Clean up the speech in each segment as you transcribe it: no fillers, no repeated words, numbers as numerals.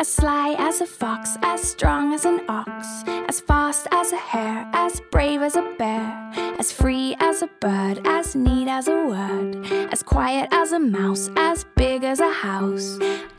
As sly as a fox, as strong as an ox, as fast as a hare, as brave as a bear, as free as a bird, as neat as a word, as quiet as a mouse, as big as a house.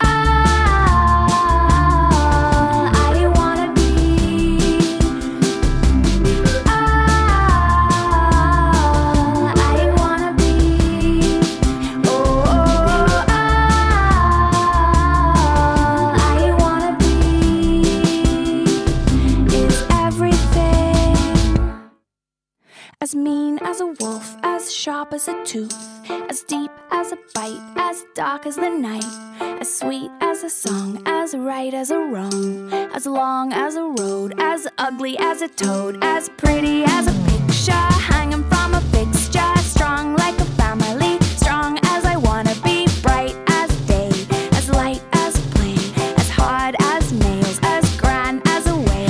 As mean as a wolf, as sharp as a tooth, as deep as a bite, as dark as the night, as sweet as a song, as right as a wrong, as long as a road, as ugly as a toad, as pretty as a picture hanging from a fixture, strong like a family, strong as I wanna be, bright as day, as light as a plane, as hard as nails, as grand as a whale.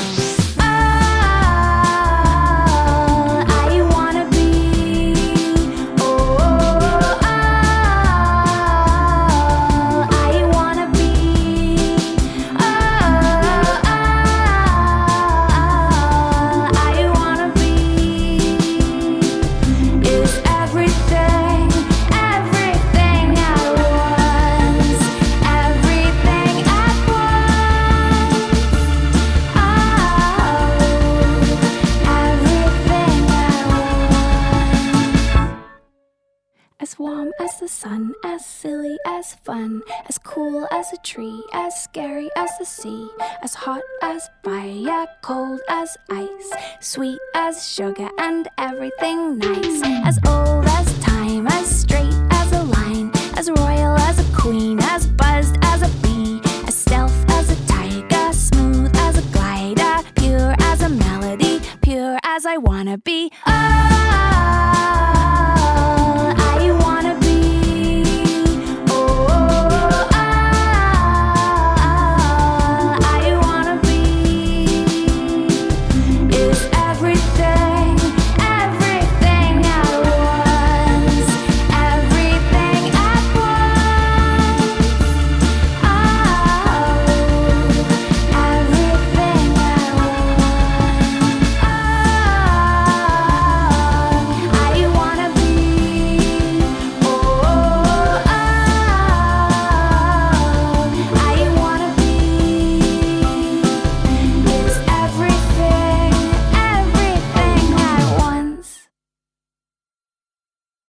As warm as the sun, as silly as fun, as cool as a tree, as scary as the sea, as hot as fire, cold as ice, sweet as sugar and everything nice, as old